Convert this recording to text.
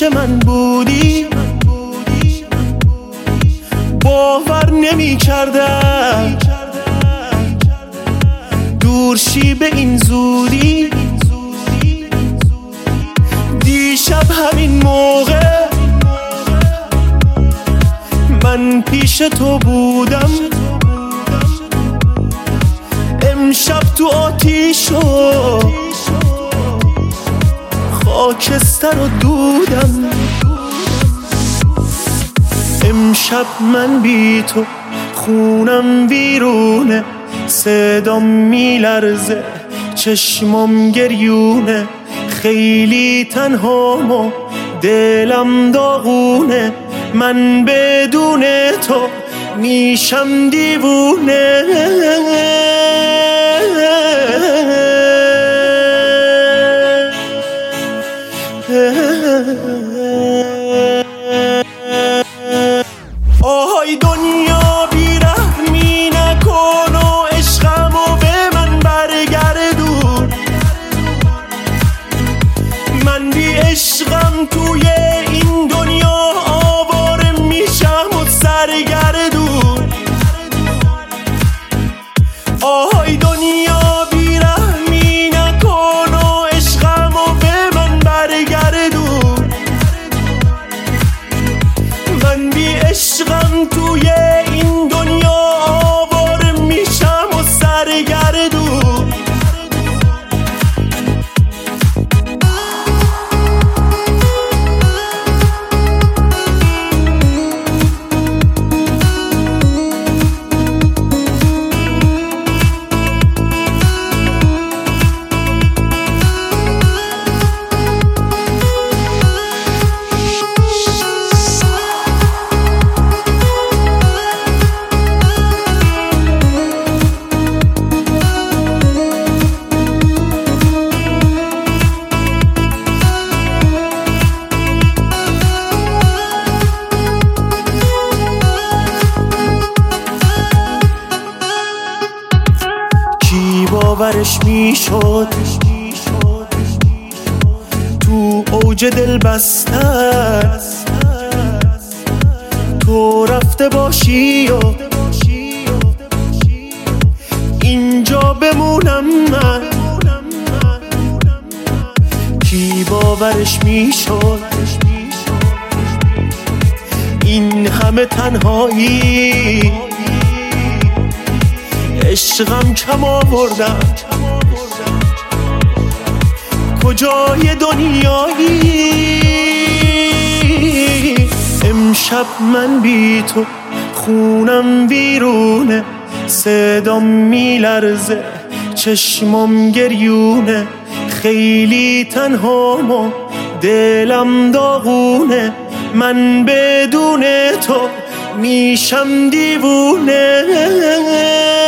پیش من بودی باور نمی کردم دورشی به این زودی. دیشب همین موقع من پیش تو بودم، امشب تو آتیش و خاکستر و دودم. امشب من بی تو خونم ویرونه، صدام میلرزه چشمام گریونه، خیلی تنهام و دلم داغونه، من بدون تو میشم دیوونه. آهای دنیا بیرحمی نکن و عشقمو به من برگردون، من بی عشقم توی این دنیا آواره میشم و سرگردون. آهای دنیا بیرحمی نکن و عشقمو به من برگردون، من بی عشقم توی این دنیا آواره میشم و سرگردون. کی باورش میشد تو اوج دل بستن تو رفته باشی و اینجا بمونم من. کی باورش میشد این همه تنهایی، عشقم کم آوردم کجای دنیایی. امشب من بی تو خونم ویرونه، صدام میلرزه چشمام گریونه، خیلی تنهام و دلم داغونه، من بدون تو میشم دیوونه.